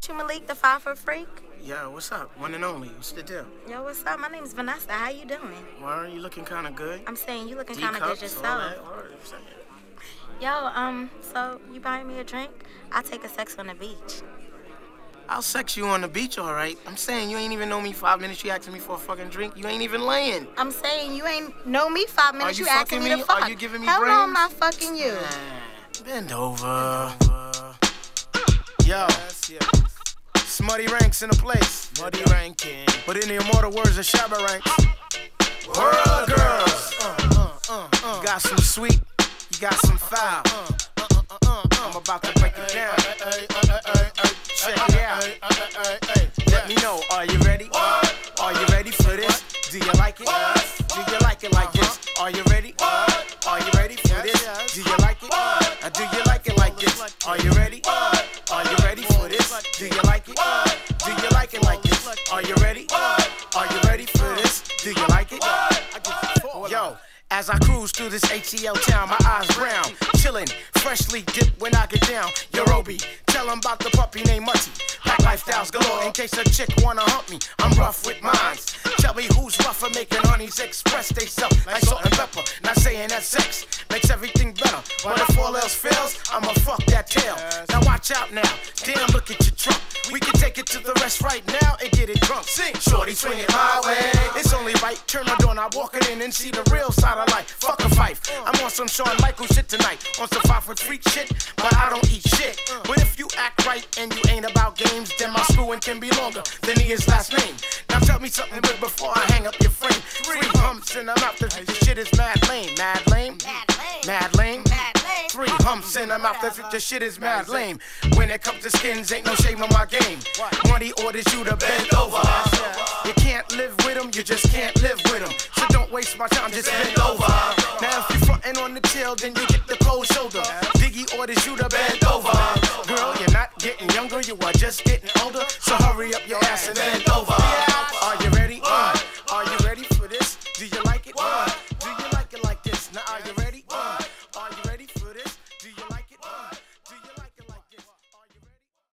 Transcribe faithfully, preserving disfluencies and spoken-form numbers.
you Malik, the five-foot freak? Yo, what's up? One and only. What's the deal? Yo, what's up? My name's Vanessa. How you doing? Well, you looking kind of good. I'm saying you looking D kind of good cups, yourself. all that. All right, Yo, um, so you buying me a drink? I'll take a sex on the beach. I'll sex you on the beach, all right. I'm saying you ain't even know me five minutes. You asking me for a fucking drink. You ain't even laying. I'm saying you ain't know me five minutes. Are you, you asking fucking me me? to fuck. Are you giving me Hell brains? no, I'm not fucking you. Nah, bend over. Yo, Smutty Ranks in the place. Smutty ranking. But in the immortal words of Shabba Ranks, world girls. Uh, uh, uh, uh. You got some sweet, you got some foul. Uh, uh, uh, uh, uh. I'm about to break it down. Check it out. Let me know, are you ready? Are you ready for this? Do you like it? Do you like it like this? Are you ready? Are you ready for this? Do you like it? Or do you like it like this? Are you ready? Are you ready for this? Do you like it? Do you like it like this? Are you ready? Are you ready for this? Do you like it? Yo, as I cruise through this H E L town, my eyes brown, chillin', freshly dipped when I get down. Yo, Roby, tell them about the puppy named Mutty. Black lifestyles galore, in case a chick wanna hump me. I'm rough with mines. Tell me who's rougher, making honeys express they self like salt and pepper. Not saying that sex makes everything better, but if all else fails, I'ma fuck that tail. Now watch out now, damn, look at your trunk. We can take it to the rest right now and get it drunk. Sing, shorty, swing it my way. It's only right, turn my door, now walk it in and see the real side of life. Fuck a fife, I'm on some Shawn Michaels shit tonight. On some five-foot freak shit, but I don't eat shit. But if you act right and you ain't about games, then my screwing can be longer than his last name. Now tell me something good before I hang up your frame. Three humps in the mouth, this shit is mad lame. Mad lame? Mad lame? Three humps in the mouth, this shit is mad lame. When it comes to skins, ain't no shame on my game. Money orders you to bend over. You can't live with them, you just can't live with them. So don't waste my time, just bend over. Now if you frontin' on the tail, then you get the cold shoulder. Biggie orders you to bend over. Girl, you're not getting younger, you are just getting older. So hurry up your ass and bend over.